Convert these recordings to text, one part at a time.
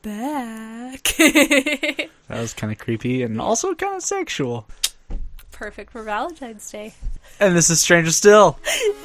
back. That was kind of creepy and also kind of sexual. Perfect for Valentine's Day. And this is Stranger Still.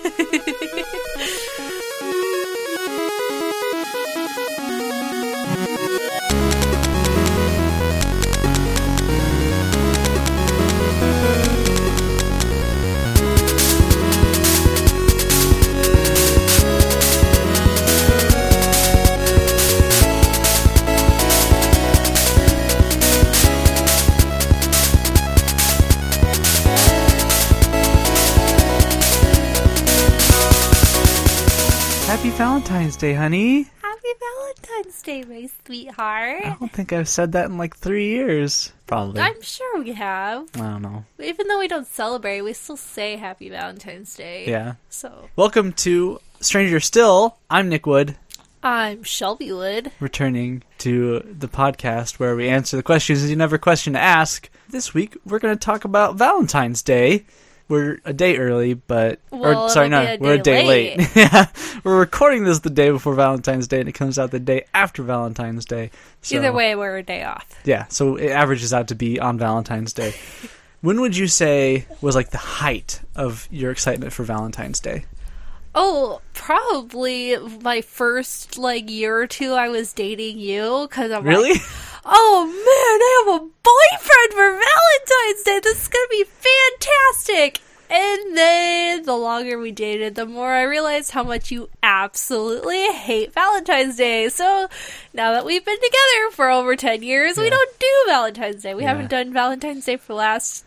Happy Valentine's Day, honey. Happy Valentine's Day, my sweetheart. I don't think I've said that in like 3 years. Probably. I'm sure we have. I don't know. Even though we don't celebrate, we still say Happy Valentine's Day. Yeah. So, Welcome to Stranger Still. I'm Nick Wood, I'm Shelby Wood. returning to the podcast where we answer the questions you never question to ask. This week, we're going to talk about Valentine's Day. We're a day early, but... Well, we're a day late. Yeah, we're recording this the day before Valentine's Day, and it comes out the day after Valentine's Day. So, Either way, we're a day off. yeah, so it averages out to be on Valentine's Day. When would you say was like the height of your excitement for Valentine's Day? Oh, probably my first, year or two I was dating you, because I'm Really? like, oh man, I have a boyfriend for Valentine's Day. This is going to be fantastic. And then the longer we dated, the more I realized how much you absolutely hate Valentine's Day. So now that we've been together for over 10 years, we don't do Valentine's Day. We haven't done Valentine's Day for the last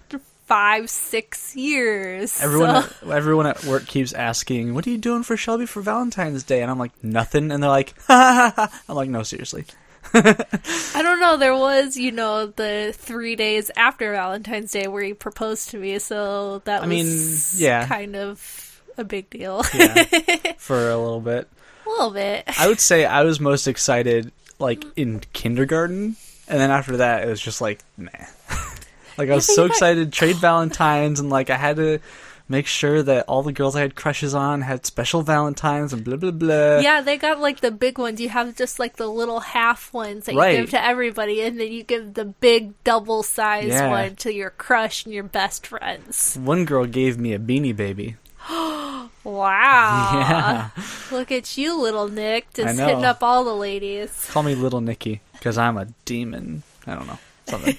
5-6 years. Everyone at work keeps asking, "What are you doing for Shelby for Valentine's Day?" And I'm like, "Nothing." And they're like, "Ha ha ha." I'm like, "No, seriously." I don't know. There was, the 3 days after Valentine's Day where he proposed to me, so that was kind of a big deal. Yeah, for a little bit. A little bit. I would say I was most excited, in kindergarten, and then after that, it was just like, meh. I was so excited to trade Valentines, and I had to make sure that all the girls I had crushes on had special Valentines and blah, blah, blah. Yeah, they got, the big ones. You have just, the little half ones that you give to everybody, and then you give the big double-sized one to your crush and your best friends. One girl gave me a Beanie Baby. Wow. Yeah. Look at you, little Nick, just hitting up all the ladies. Call me Little Nicky, because I'm a demon. I don't know. Something.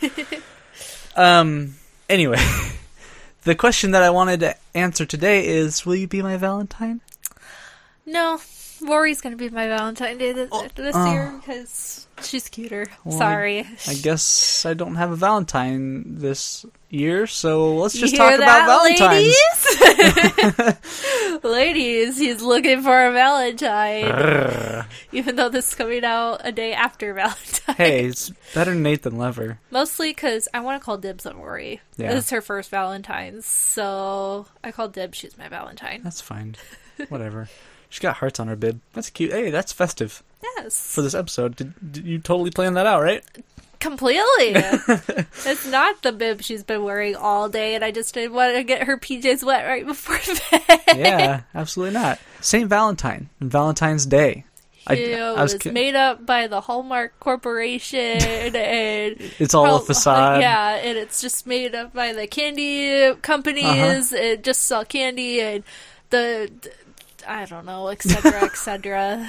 Anyway, the question that I wanted to answer today is, will you be my Valentine? No, Rory's going to be my Valentine Day this year, because she's cuter. Well, Sorry. I guess I don't have a Valentine this year, so let's just talk about Valentines. Ladies, he's looking for a Valentine. Even though this is coming out a day after Valentine. Hey, it's better Nate than Lever. Mostly because I want to call dibs on Rory. Yeah. This is her first Valentine's, so I call dibs. She's my Valentine. That's fine. Whatever. She's got hearts on her bib. That's cute. Hey, that's festive. Yes. For this episode. Did you totally plan that out, right? Completely. It's not the bib she's been wearing all day, and I just didn't want to get her PJs wet right before bed. Yeah, absolutely not. St. Valentine and Valentine's Day. It was made up by the Hallmark Corporation, and it's all a facade. Yeah, and it's just made up by the candy companies. It just sell candy and I don't know, etc., etc.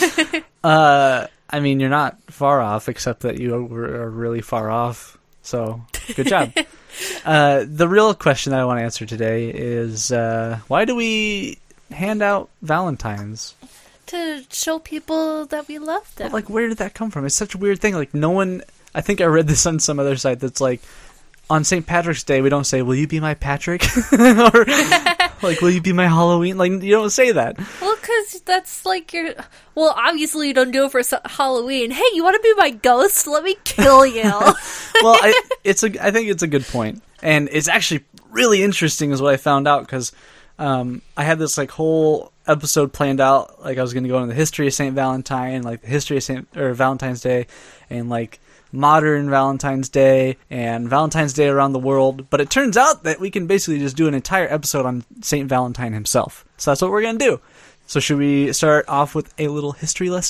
I mean, you're not far off, except that you are really far off. So, good job. The real question that I want to answer today is, why do we hand out Valentines? To show people that we love them. But, where did that come from? It's such a weird thing. No one... I think I read this on some other site that's on St. Patrick's Day, we don't say, "Will you be my Patrick?" Or, "Will you be my Halloween?" You don't say that. Well, because that's your... Well, obviously you don't do it for Halloween. Hey, you want to be my ghost? Let me kill you. Well, I think it's a good point. And it's actually really interesting is what I found out, because I had this, whole episode planned out. I was going to go into the history of St. Valentine, the history of Valentine's Day, and, modern Valentine's Day and Valentine's Day around the world, but it turns out that we can basically just do an entire episode on St. Valentine himself. So that's what we're going to do. So should we start off with a little history lesson?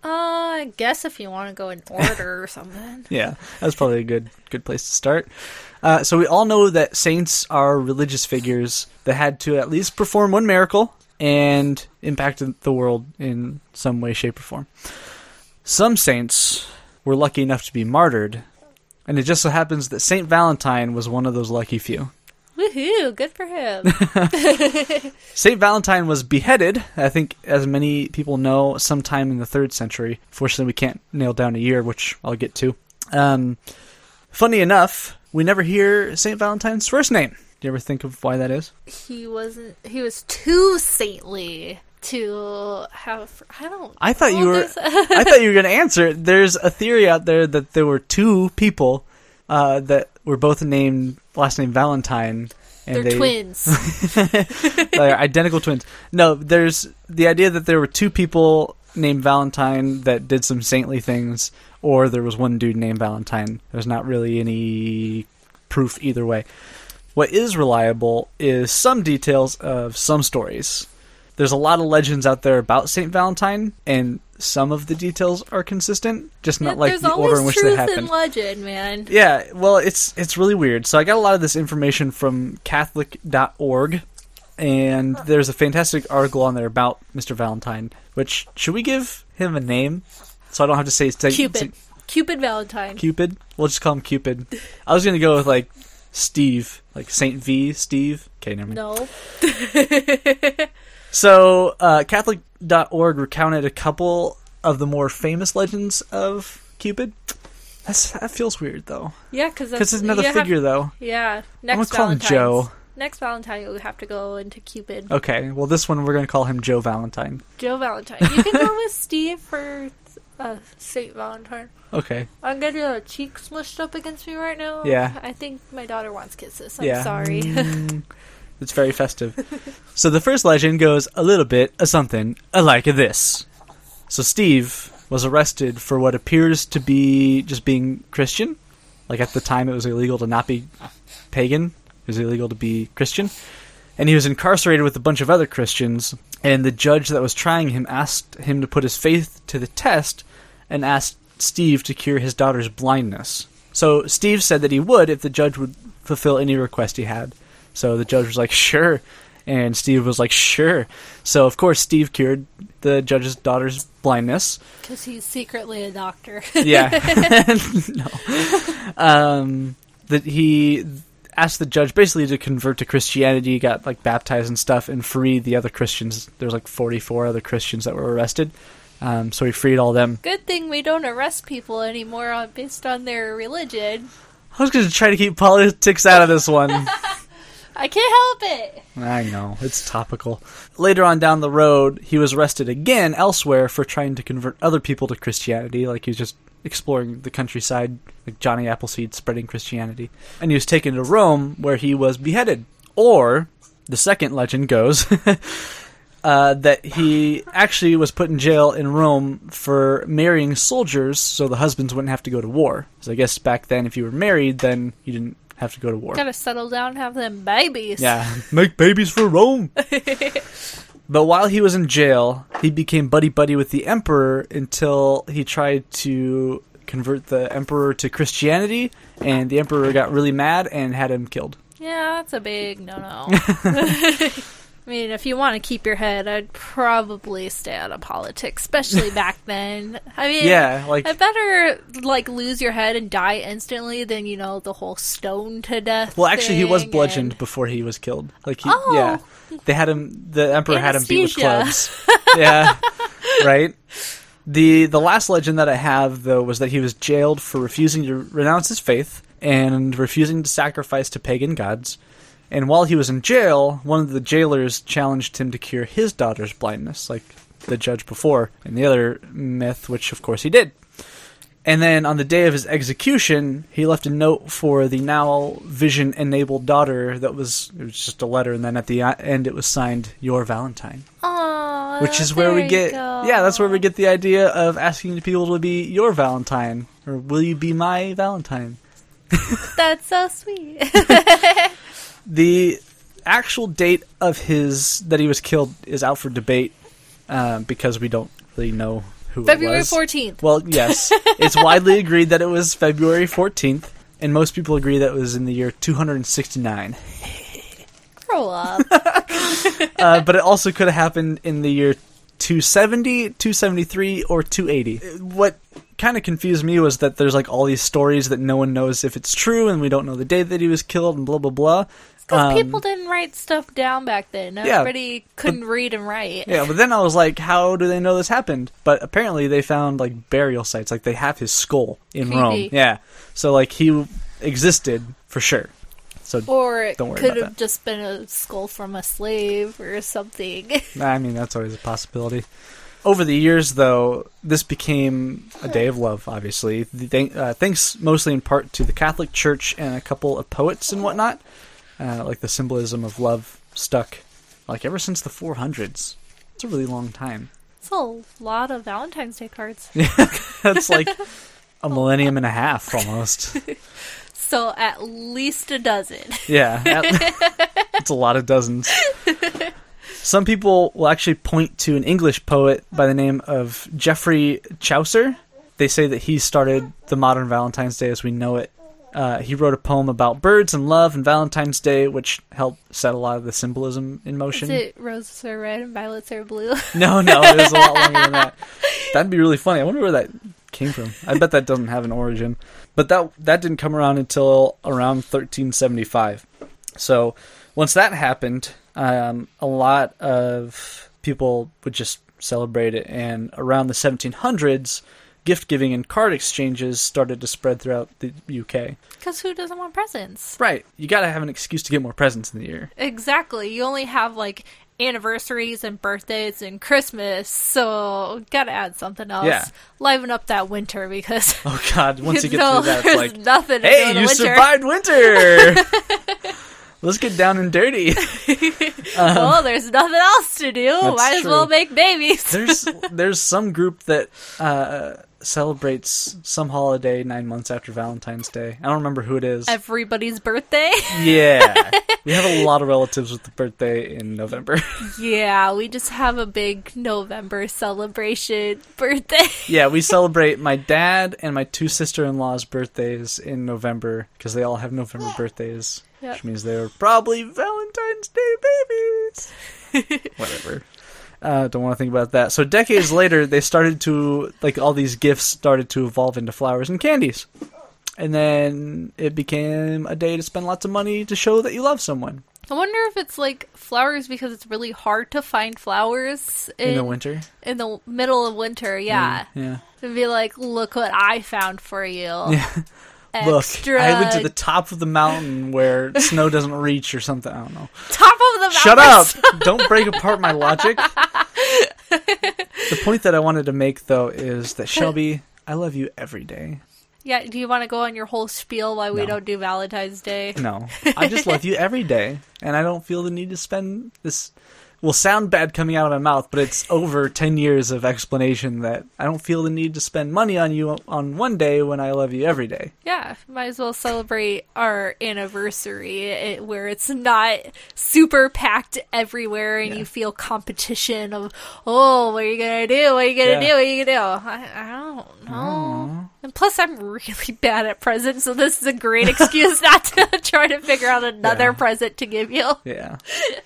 I guess if you want to go in order or something. Yeah, that's probably a good place to start. So we all know that saints are religious figures that had to at least perform one miracle and impacted the world in some way, shape, or form. Some saints were lucky enough to be martyred, and it just so happens that Saint Valentine was one of those lucky few. Woohoo! Good for him. Saint Valentine was beheaded, I think, as many people know, sometime in the 3rd century. Fortunately, we can't nail down a year, which I'll get to. Funny enough, we never hear Saint Valentine's first name. Do you ever think of why that is? He was too saintly to have. I thought you were going to answer it. There's a theory out there that there were 2 people that were both named last name Valentine. And They're twins. They're identical twins. No, there's the idea that there were 2 people named Valentine that did some saintly things, or there was one dude named Valentine. There's not really any proof either way. What is reliable is some details of some stories. There's a lot of legends out there about Saint Valentine, and some of the details are consistent, just not like the order in which they happened. There's always truth in legend, man. Yeah, well, it's really weird. So I got a lot of this information from Catholic.org, and there's a fantastic article on there about Mr. Valentine, which, should we give him a name? So I don't have to say... Cupid. Cupid Valentine. Cupid? We'll just call him Cupid. I was going to go with, like, Steve. Like Saint V, Steve. Okay, never mind. No. So, Catholic.org recounted a couple of the more famous legends of Cupid. That feels weird, though. Yeah, because it's another figure, though. Yeah. I'm going to call him Joe. Next Valentine, you'll have to go into Cupid. Okay, well, this one we're going to call him Joe Valentine. Joe Valentine. You can go with Steve for Saint Valentine. Okay. I'm getting a cheek smushed up against me right now. Yeah. I think my daughter wants kisses. I'm sorry. It's very festive. So the first legend goes a little bit of something like this. So Steve was arrested for what appears to be just being Christian. Like at the time it was illegal to not be pagan. It was illegal to be Christian. And he was incarcerated with a bunch of other Christians. And the judge that was trying him asked him to put his faith to the test and asked Steve to cure his daughter's blindness. So Steve said that he would if the judge would fulfill any request he had. So the judge was like, sure. And Steve was like, sure. So, of course, Steve cured the judge's daughter's blindness. Because he's secretly a doctor. Yeah. No. That he asked the judge basically to convert to Christianity, got like baptized and stuff, and free the other Christians. There was like 44 other Christians that were arrested. So he freed all them. Good thing we don't arrest people anymore based on their religion. I was going to try to keep politics out of this one. I can't help it. I know, it's topical. Later on down the road, he was arrested again elsewhere for trying to convert other people to Christianity, like he was just exploring the countryside, like Johnny Appleseed spreading Christianity. And he was taken to Rome, where he was beheaded. Or, the second legend goes, that he actually was put in jail in Rome for marrying soldiers so the husbands wouldn't have to go to war. So I guess back then, if you were married, then you didn't have to go to war. Gotta settle down and have them babies. Yeah, make babies for Rome. But while he was in jail, he became buddy-buddy with the emperor until he tried to convert the emperor to Christianity, and the emperor got really mad and had him killed. Yeah, that's a big no-no. I mean, if you want to keep your head, I'd probably stay out of politics, especially back then. I mean, yeah, like, I'd better, like, lose your head and die instantly than, you know, the whole stone to death well, actually, he was bludgeoned and... before he was killed. Like, yeah. They had him, the emperor had him beat with Anesthesia. clubs. Yeah, right? The last legend that I have, though, was that he was jailed for refusing to renounce his faith and refusing to sacrifice to pagan gods. And while he was in jail, one of the jailers challenged him to cure his daughter's blindness, like the judge before, in the other myth, which of course he did. And then on the day of his execution, he left a note for the now vision-enabled daughter it was just a letter, and then at the end it was signed, Your Valentine. Aww, which is where we get, that's where we get the idea of asking people to be your Valentine, or will you be my Valentine? That's so sweet. The actual date of that he was killed is out for debate because we don't really know who February it was. 14th. Well, yes. It's widely agreed that it was February 14th, and most people agree that it was in the year 269. Grow up. But it also could have happened in the year 270, 273, or 280. What kind of confused me was that there's like all these stories that no one knows if it's true, and we don't know the day that he was killed, and blah, blah, blah. Because people didn't write stuff down back then. Everybody couldn't read and write. Yeah, but then I was like, how do they know this happened? But apparently they found like burial sites, like they have his skull in Creepy. Rome. Yeah, so like he existed for sure. So Or don't worry could about have just been a skull from a slave or something. I mean, that's always a possibility. Over the years, though, this became a day of love, obviously. Thanks mostly in part to the Catholic Church and a couple of poets and whatnot. Like the symbolism of love stuck like ever since the 400s. It's a really long time. It's a lot of Valentine's Day cards. That's like a millennium and a half almost. So at least a dozen. Yeah, it's a lot of dozens. Some people will actually point to an English poet by the name of Geoffrey Chaucer. They say that he started the modern Valentine's Day as we know it. He wrote a poem about birds and love and Valentine's Day, which helped set a lot of the symbolism in motion. Is it roses are red and violets are blue? No, it was a lot longer than that. That'd be really funny. I wonder where that came from. I bet that doesn't have an origin. But that didn't come around until around 1375. So once that happened, a lot of people would just celebrate it. And around the 1700s, gift-giving and card exchanges started to spread throughout the UK. Because who doesn't want presents? Right. You gotta have an excuse to get more presents in the year. Exactly. You only have, like, anniversaries and birthdays and Christmas, so gotta add something else. Yeah. Liven up that winter, because... Oh, God. Once you get through that, it's like, nothing to do hey, in the you winter. survived winter! Let's get down and dirty. Well, there's nothing else to do. Might as well true. make babies. There's some group that celebrates some holiday 9 months after Valentine's Day. I don't remember who it is. Everybody's birthday? Yeah. We have a lot of relatives with the birthday in November. Yeah, we just have a big November celebration birthday. Yeah, we celebrate my dad and my two sister-in-law's birthdays in November because they all have November birthdays. Yep. Which means they're probably Valentine's Day babies. Whatever. Don't want to think about that. So decades later, they started to, like, all these gifts started to evolve into flowers and candies. And then it became a day to spend lots of money to show that you love someone. I wonder if it's like flowers because it's really hard to find flowers In the winter? In the middle of winter, yeah. Yeah. To be like, look what I found for you. Yeah. Extra. Look, I went to the top of the mountain where snow doesn't reach or something. I don't know. Top of the mountain. Shut up! Don't break apart my logic. The point that I wanted to make, though, is that, Shelby, I love you every day. Yeah, do you want to go on your whole spiel why we No. don't do Valentine's Day? No. I just love you every day, and I don't feel the need to spend this... Will sound bad coming out of my mouth, but it's over 10 years of explanation that I don't feel the need to spend money on you on one day when I love you every day. Yeah, might as well celebrate our anniversary where it's not super packed everywhere and you feel competition of, oh, what are you going to do? What are you going to do? What are you going to do? I don't know. And plus, I'm really bad at presents, so this is a great excuse not to try to figure out another present to give you. Yeah.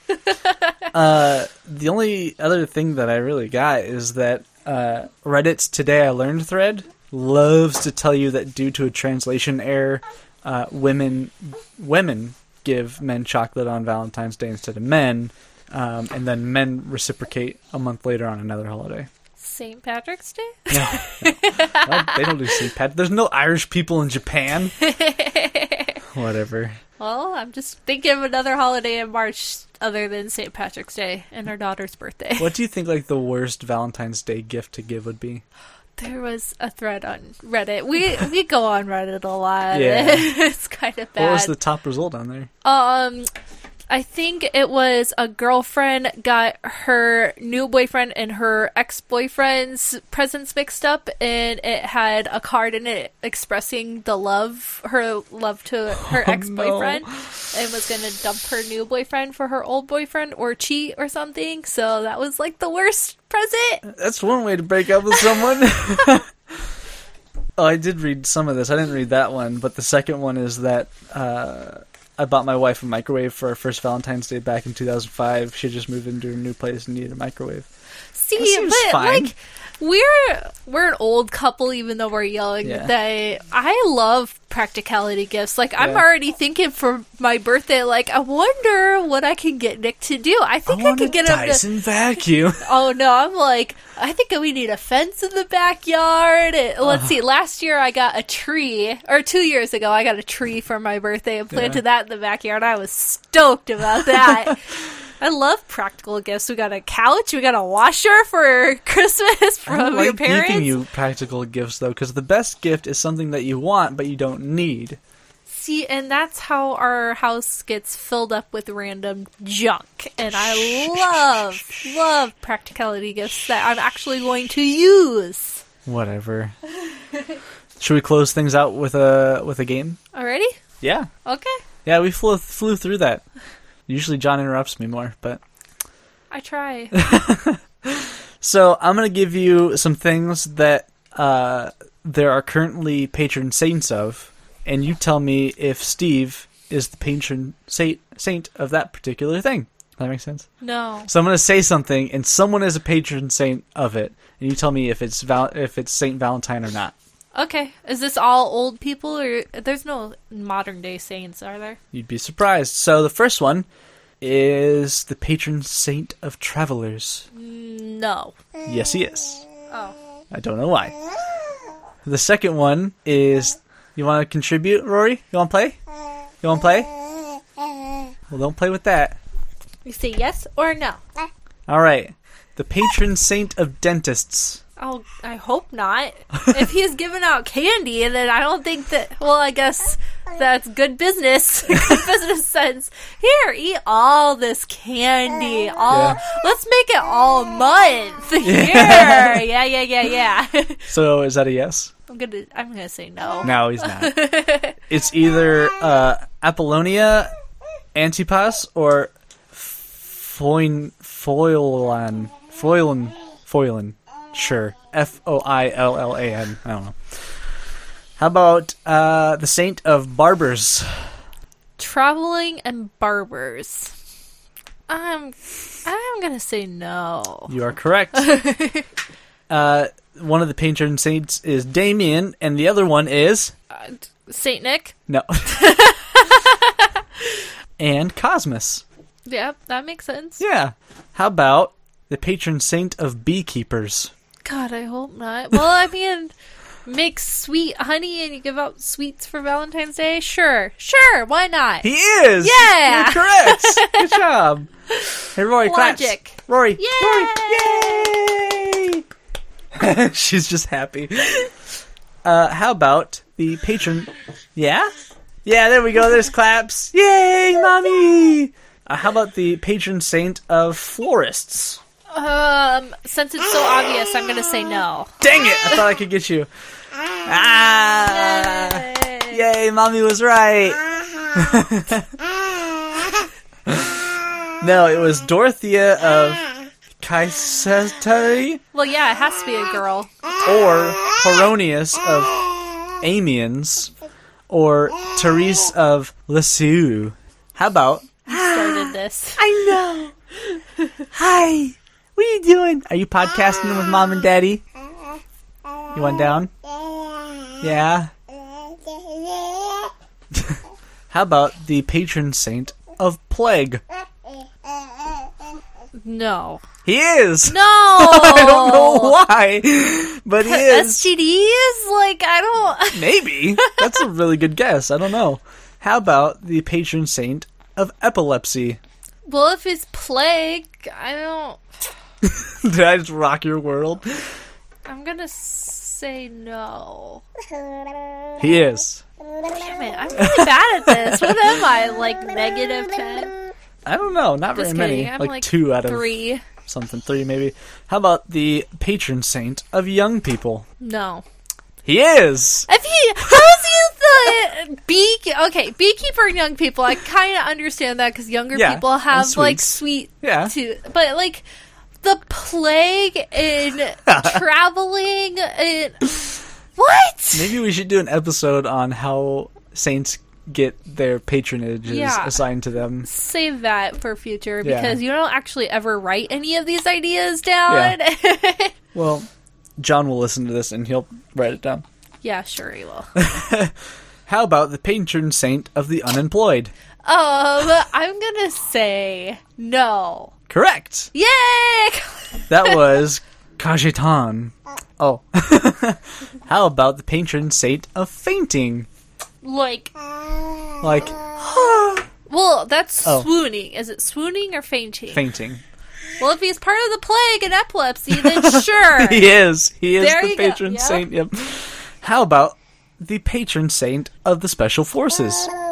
The only other thing that I really got is that Reddit's Today I Learned thread loves to tell you that due to a translation error, women give men chocolate on Valentine's Day instead of men, and then men reciprocate a month later on another holiday. St. Patrick's Day? No. Well, they don't do St. Patrick. There's no Irish people in Japan. Whatever. Well, I'm just thinking of another holiday in March other than St. Patrick's Day and our daughter's birthday. What do you think like the worst Valentine's Day gift to give would be? There was a thread on Reddit. We go on Reddit a lot. Yeah. It's kind of bad. What was the top result on there? I think it was a girlfriend got her new boyfriend and her ex-boyfriend's presents mixed up, and it had a card in it expressing her love to her ex-boyfriend, and was going to dump her new boyfriend for her old boyfriend or cheat or something. So that was like the worst present. That's one way to break up with someone. Oh, I did read some of this. I didn't read that one, but the second one is that I bought my wife a microwave for our first Valentine's Day back in 2005. She just moved into her new place and needed a microwave. See, but fine. Like we're an old couple, even though we're young. Yeah. I love practicality gifts. Like I'm already thinking for my birthday. Like I wonder what I can get Nick to do. I think I could get him a Dyson vacuum. Oh no, I'm like I think we need a fence in the backyard. Let's see. Last year I got a tree, or 2 years ago I got a tree for my birthday and planted that in the backyard. I was stoked about that. I love practical gifts. We got a couch. We got a washer for Christmas from your parents. I like giving you practical gifts, though, because the best gift is something that you want, but you don't need. See, and that's how our house gets filled up with random junk. And I love practicality gifts that I'm actually going to use. Whatever. Should we close things out with a game? Already? Yeah. Okay. Yeah, we flew through that. Usually John interrupts me more, but... I try. So, I'm going to give you some things that there are currently patron saints of, and you tell me if Steve is the patron saint of that particular thing. Does that make sense? No. So I'm going to say something, and someone is a patron saint of it, and you tell me if it's Saint Valentine or not. Okay. Is this all old people, or there's no modern day saints, are there? You'd be surprised. So the first one is the patron saint of travelers. No. Yes, he is. Oh. I don't know why. The second one is... You want to contribute, Rory? You want to play? You want to play? Well, don't play with that. You say yes or no? All right. The patron saint of dentists. Oh, I hope not. If he's giving out candy, then I don't think that... Well, I guess that's good business. Good business sense. Here, eat all this candy. Let's make it all month. Here. Yeah. So, is that a yes? I'm gonna say no. No, he's not. It's either Apollonia, Antipas, or Foilan. Sure. Foillan. I don't know. How about the saint of barbers? Traveling and barbers. I'm gonna say no. You are correct. One of the patron saints is Damien, and the other one is... Saint Nick? No. And Cosmos. Yep, that makes sense. Yeah. How about the patron saint of beekeepers? God, I hope not. Well, I mean, make sweet honey and you give out sweets for Valentine's Day? Sure, why not? He is! Yeah! You're correct! Good job. Hey, Rory, Logic. Claps. Rory. Yay! Rory. Yay! She's just happy. How about the patron... Yeah? Yeah, there we go. There's claps. Yay, mommy! How about the patron saint of florists? Since it's so obvious, I'm gonna say no. Dang it! I thought I could get you. Yay, mommy was right. No, it was Dorothea of Caesarea. Well, yeah, it has to be a girl. Or Horonius of Amiens. Or Therese of Lisieux. How about... You started this. I know. Hi. What are you doing? Are you podcasting with Mom and Daddy? You want down? Yeah. How about the patron saint of plague? No. He is! No! I don't know why, but he is. STDs? Like, I don't... Maybe. That's a really good guess. I don't know. How about the patron saint of epilepsy? Well, if it's plague, I don't... Did I just rock your world? I'm gonna say no. He is. Damn it, I'm really bad at this. What am I, like, -10? I don't know. Not Just very kidding. many. I'm Like like 2 out of 3. something. 3 maybe. How about the patron saint of young people? No. He is! How is he the beekeeper and young people? I kind of understand that because younger Yeah, people have and like sweets. sweet Yeah. tooth, but like the plague and traveling and what? Maybe we should do an episode on how saints get their patronages assigned to them. Save that for future Yeah. because you don't actually ever write any of these ideas down. Yeah, Well, John will listen to this and he'll write it down. sure he will. How about the patron saint of the unemployed? I'm gonna say no. Correct! Yay! That was Cajetan. Oh. How about the patron saint of fainting? Like, well, that's Oh. swooning. Is it swooning or fainting? Fainting. Well, if he's part of the plague and epilepsy, then sure. He is. He is There the you go. patron Yep. saint. Yep. How about the patron saint of the special forces?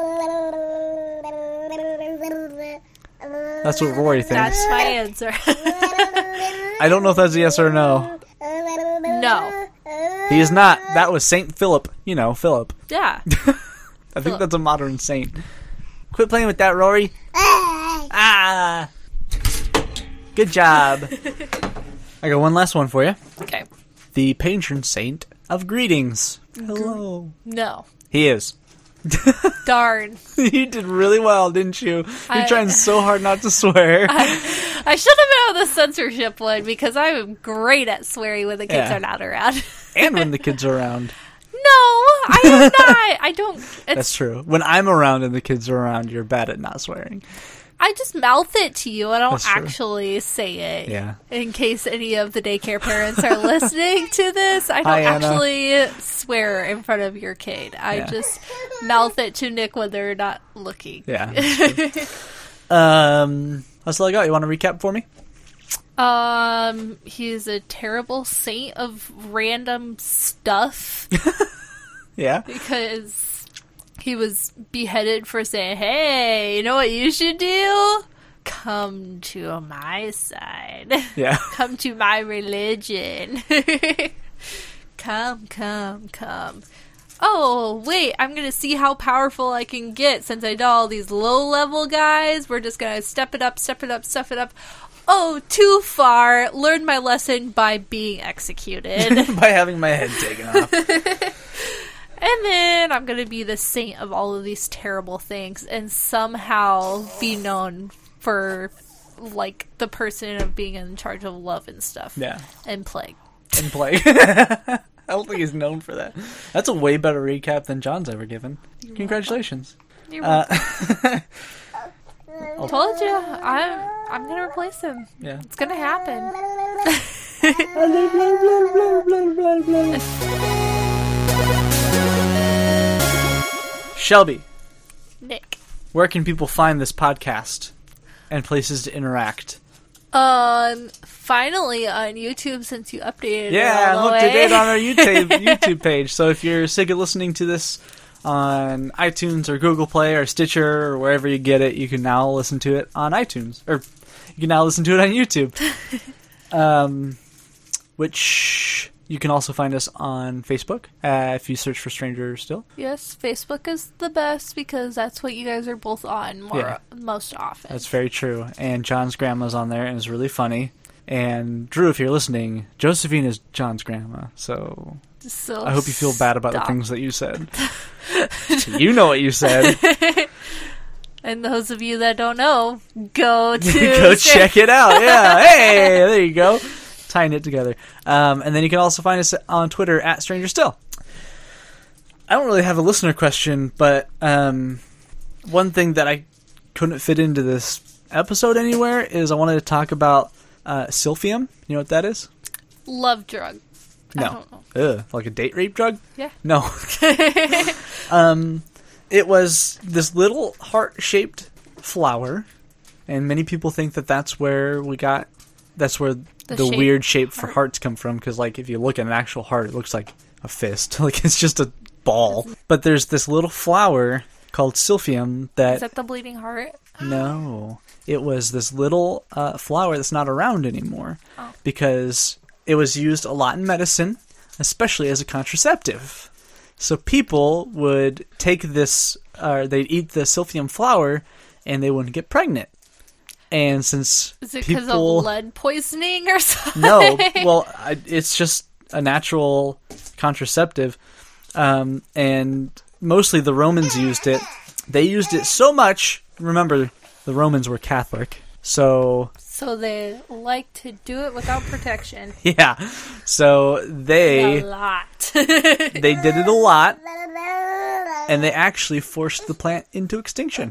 That's what Rory thinks. That's my answer. I don't know if that's a yes or a no. No. He is not. That was Saint Philip. You know, Philip. Yeah. I think that's a modern saint. Quit playing with that, Rory. Ah! Good job. I got one last one for you. Okay. The patron saint of greetings. Hello. No. He is. Darn. You did really well, didn't you? You're trying so hard not to swear. I should have been on the censorship one because I'm great at swearing when the kids Yeah. are not around. And when the kids are around. No, I am not. I don't. That's true. When I'm around and the kids are around, you're bad at not swearing. I just mouth it to you. I don't That's true. actually say it. Yeah. In case any of the daycare parents are listening to this, I don't Hi, Anna. actually swear in front of your kid. I Yeah. just mouth it to Nick when they're not looking. Yeah. That's all I got. You want to recap for me? He's a terrible saint of random stuff Yeah. because he was beheaded for saying, "Hey, you know what you should do? Come to my side. Yeah. Come to my religion. Come. Oh, wait, I'm gonna see how powerful I can get since I know all these low-level guys. We're just gonna step it up. Oh, too far. Learned my lesson by being executed. By having my head taken off. And then I'm gonna be the saint of all of these terrible things and somehow be known for, like, the person of being in charge of love and stuff. Yeah. And plague. And play. I don't think he's known for that. That's a way better recap than John's ever given. Congratulations. You're welcome. Told you. I'm gonna replace him. Yeah. It's gonna happen. Shelby, Nick. where can people find this podcast and places to interact? Finally on YouTube since you updated Yeah, it all I'm the up to way. date on our YouTube page. So if you're sick of listening to this on iTunes or Google Play or Stitcher or wherever you get it, you can now listen to it on iTunes. Or you can now listen to it on YouTube. Which you can also find us on Facebook if you search for Stranger Still. Yes, Facebook is the best because that's what you guys are both on most often. That's very true. And John's grandma's on there and is really funny. And Drew, if you're listening, Josephine is John's grandma. So I hope you feel bad about the things that you said. You know what you said. And those of you that don't know, go to Go check it out. Yeah. Hey, there you go. Tying it together. And then you can also find us on Twitter at Stranger Still. I don't really have a listener question, but one thing that I couldn't fit into this episode anywhere is I wanted to talk about Silphium. You know what that is? Love drug. No. I don't know. Ugh, like a date rape drug? Yeah. No. It was this little heart-shaped flower, and many people think that that's where the shape weird shape for hearts come from, because like if you look at an actual heart, it looks like a fist. Like it's just a ball. But there's this little flower called Silphium Is that... that the bleeding heart? No. It was this little flower that's not around anymore because it was used a lot in medicine, especially as a contraceptive. So people would take this, they'd eat the Silphium flower, and they wouldn't get pregnant. And since Is it because of lead poisoning or something? No, well, it's just a natural contraceptive, and mostly the Romans used it. They used it so much. Remember, the Romans were Catholic, so they like to do it without protection. Yeah, so A lot. they did it a lot, and they actually forced the plant into extinction.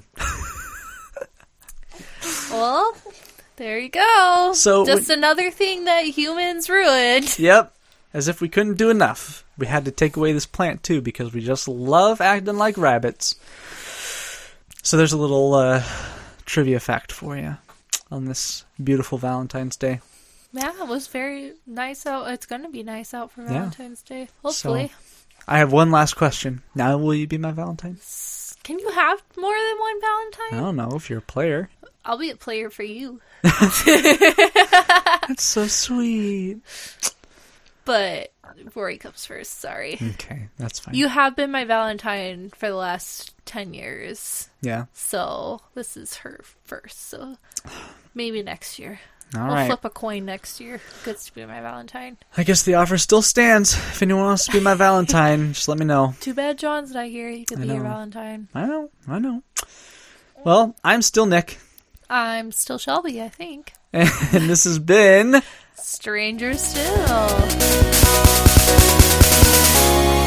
Well, there you go. So just another thing that humans ruined. Yep, as if we couldn't do enough. We had to take away this plant too because we just love acting like rabbits. So there's a little trivia fact for you on this beautiful Valentine's Day. Yeah, it was very nice out. It's going to be nice out for Valentine's Day, hopefully. So, I have one last question. Now will you be my Valentine? Can you have more than one Valentine? I don't know if you're a player. I'll be a player for you. That's so sweet. But Rory comes first, sorry. Okay, that's fine. You have been my Valentine for the last 10 years. Yeah. So this is her first. So maybe next year. All We'll right. flip a coin next year. Gets to be my Valentine. I guess the offer still stands. If anyone wants to be my Valentine, just let me know. Too bad John's not here. He could be your Valentine. I know. Well, I'm still Nick. I'm still Shelby, I think. And this has been... Stranger Still.